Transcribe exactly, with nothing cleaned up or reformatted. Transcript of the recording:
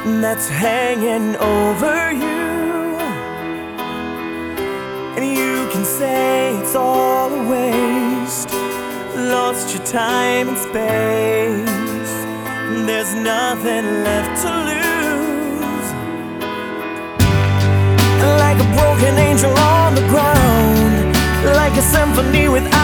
that's hanging over you. And you can say it's all a waste, lost your time and space. There's nothing left to lose. Like a broken angel on the ground, like a symphony without